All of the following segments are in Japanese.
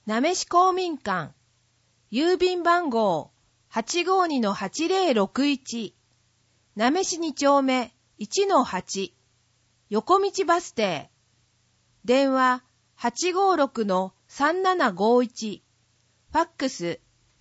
なめし公民館、郵便番号 852-8061、なめし2丁目 1-8、横道バス停、電話 856-3751、ファックス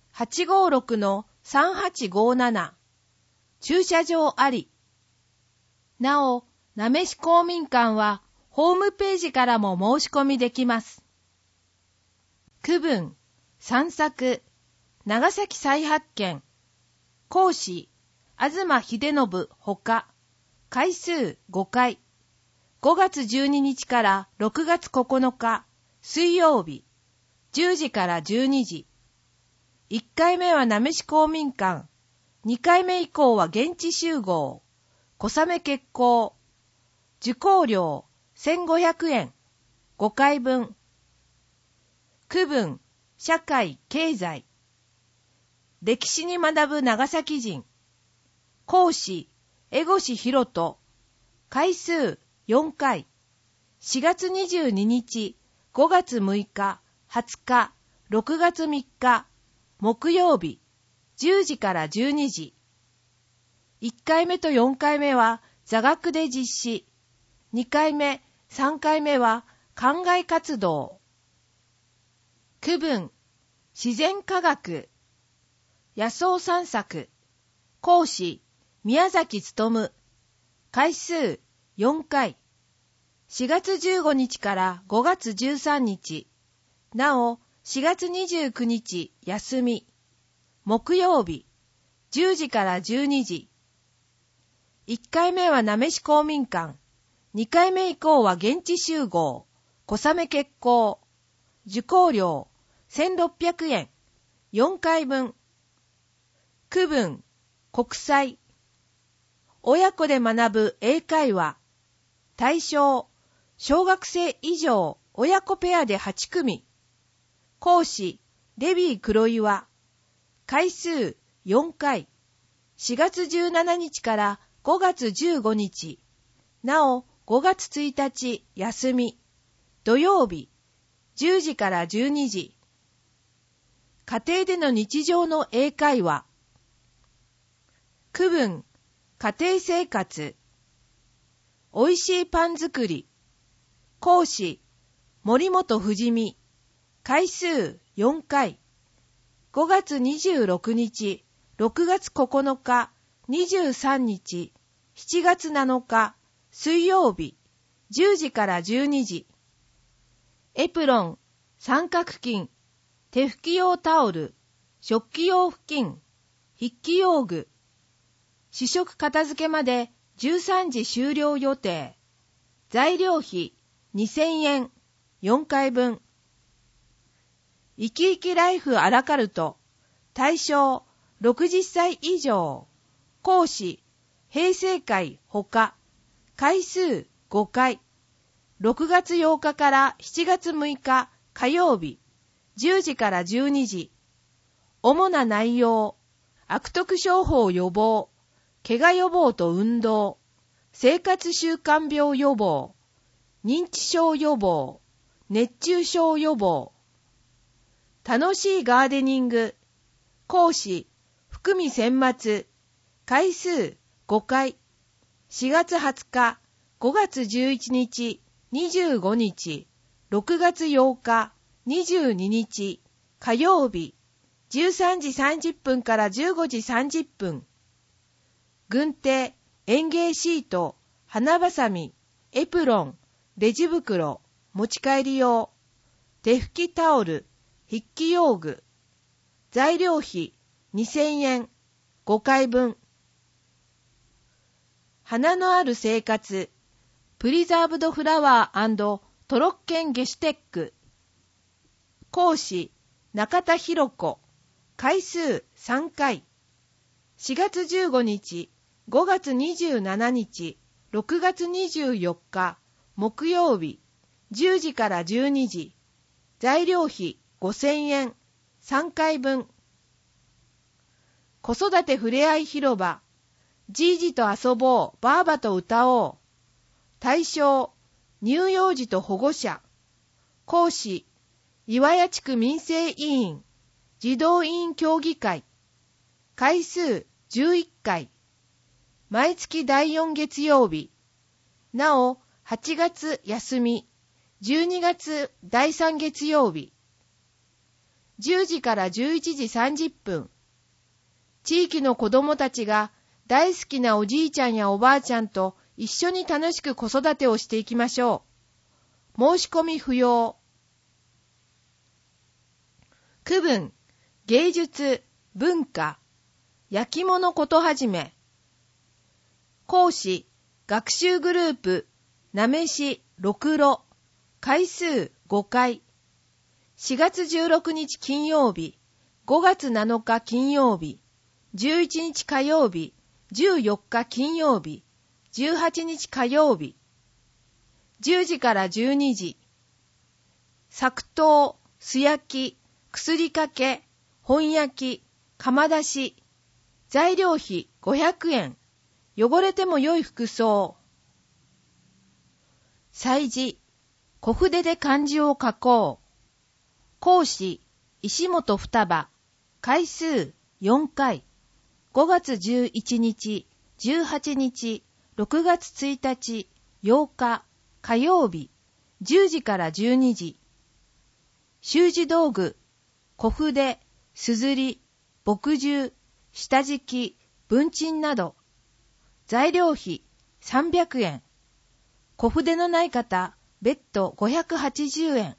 856-3857、駐車場あり。なお、なめし公民館はホームページからも申し込みできます。区分、散策、長崎再発見、講師、東秀信ほか、回数5回、5月12日から6月9日、水曜日、10時から12時。1回目はなめし公民館、2回目以降は現地集合、小雨決行、受講料1500円、5回分。区分、社会、経済。歴史に学ぶ長崎人。講師、江越博人。回数4回。4月22日、5月6日、20日、6月3日、木曜日、10時から12時。1回目と4回目は座学で実施。2回目、3回目は課外活動。区分、自然科学。野草散策。講師、宮崎努。回数4回。4月15日から5月13日。なお、4月29日休み。木曜日、10時から12時。1回目はなめし公民館。2回目以降は現地集合。小雨決行。受講料1600円。4回分。区分、国際。親子で学ぶ英会話。対象、小学生以上親子ペアで8組。講師、デビー黒岩。回数4回。4月17日から5月15日。なお、5月1日休み。土曜日、10時から12時。家庭での日常の英会話。区分、家庭生活。おいしいパン作り。講師、森本富美。回数4回。5月26日、6月9日、23日、7月7日、水曜日、10時から12時。エプロン、三角巾、手拭き用タオル、食器用布巾、筆記用具。試食片付けまで13時終了予定。材料費2000円、4回分。生き生きライフアラカルト。対象60歳以上。講師、平成会ほか。回数5回。6月8日から7月6日火曜日。10時から12時。主な内容。悪徳商法予防。怪我予防と運動。生活習慣病予防。認知症予防。熱中症予防。楽しいガーデニング。講師、福見千松。回数5回。4月20日、5月11日、25日、6月8日、22日、火曜日、13時30分から15時30分。軍手、園芸シート、花ばさみ、エプロン、レジ袋、持ち帰り用、手拭きタオル、筆記用具。材料費2000円、5回分。花のある生活、プリザーブドフラワー&トロッケンゲシュテック。講師、中田博子。回数3回。4月15日、5月27日、6月24日、木曜日、10時から12時。材料費5000円、3回分。子育てふれあい広場。じいじと遊ぼう、ばあばと歌おう。対象、乳幼児と保護者。講師、 岩屋地区民生委員児童委員協議会回数11回毎月第4月曜日なお8月休み12月第3月曜日10時から11時30分地域の子どもたちが大好きなおじいちゃんやおばあちゃんと一緒に楽しく子育てをしていきましょう。申し込み不要。区分、芸術、文化、焼き物ことはじめ。講師、学習グループ、なめし、ろくろ、回数5回。4月16日金曜日、5月7日金曜日、11日火曜日、14日金曜日、18日火曜日。10時から12時。作刀、素焼き、薬かけ、本焼き、窯出し。材料費500円。汚れても良い服装。祭事、小筆で漢字を書こう。講師、石本双葉。回数4回。5月11日、18日、6月1日、8日、火曜日、10時から12時。習字道具、小筆、すずり、墨汁、下敷き、文鎮など。材料費300円。小筆のない方、別途580円。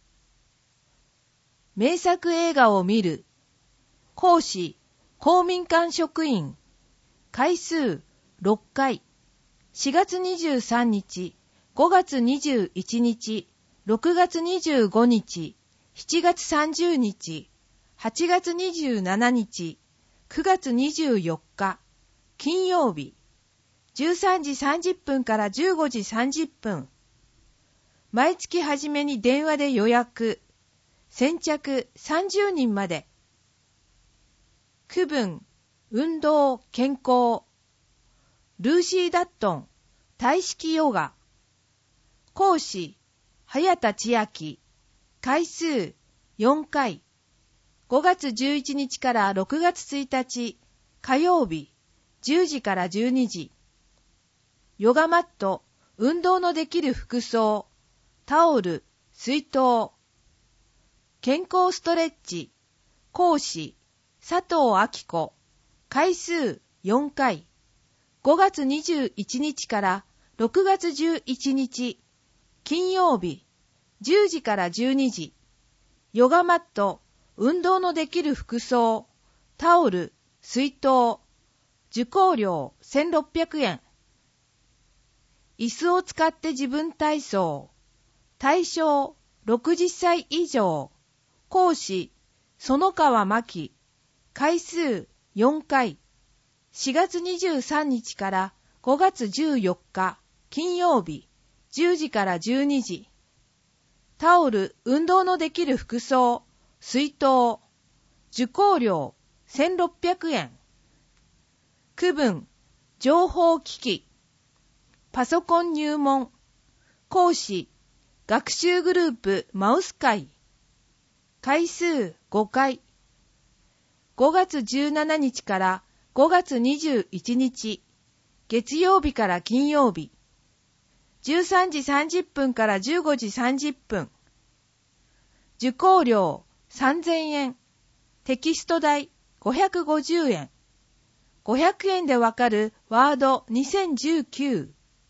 名作映画を見る。講師、公民館職員。回数6回。4月23日、5月21日、6月25日、7月30日、8月27日、9月24日、金曜日、13時30分から15時30分。毎月初めに電話で予約。先着30人まで。区分、運動、健康。ルーシー・ダットン、体式ヨガ。講師、早田千秋。回数4回。5月11日から6月1日、火曜日、10時から12時。ヨガマット、運動のできる服装、タオル、水筒。健康ストレッチ、講師、佐藤明子。回数4回。5月21日から6月11日、金曜日、10時から12時。ヨガマット、運動のできる服装、タオル、水筒。受講料1600円。椅子を使って自分体操。対象60歳以上。講師、園川真希。回数4回。4月23日から5月14日、金曜日、10時から12時。タオル、運動のできる服装、水筒。受講料1600円。区分、情報機器。パソコン入門。講師、学習グループマウス会。回数5回。5月17日から5月21日、月曜日から金曜日。13時30分から15時30分。受講料3000円。テキスト代550円。500円でわかるワード2019。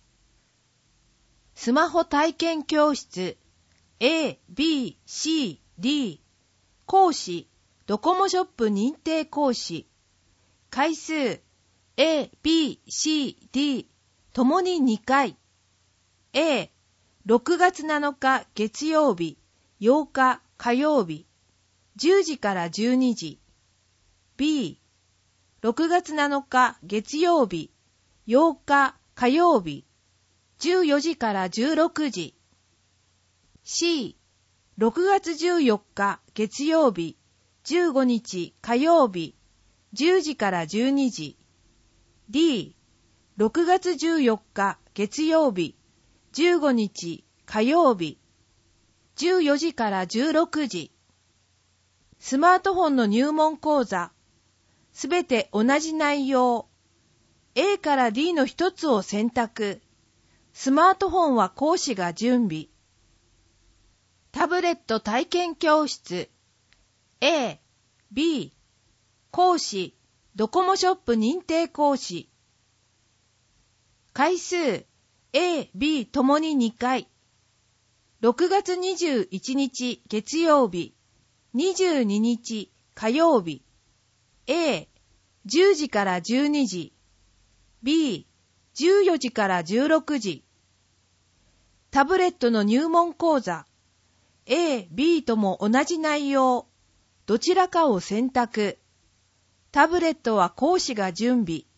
スマホ体験教室 A、B、C、D。講師、ドコモショップ認定講師。回数 A、B、C、D。ともに2回。A、6月7日月曜日、8日火曜日、10時から12時。B、6月7日月曜日、8日火曜日、14時から16時。C、6月14日月曜日、15日火曜日、10時から12時。D、6月14日月曜日、15日火曜日、 14時から16時。スマートフォンの入門講座。すべて同じ内容。A から D の一つを選択。スマートフォンは講師が準備。タブレット体験教室。A、B、講師、ドコモショップ認定講師。回数、A、B ともに2回。6月21日月曜日、22日火曜日。A、10時から12時。B、14時から16時。タブレットの入門講座。A、B とも同じ内容。どちらかを選択。タブレットは講師が準備。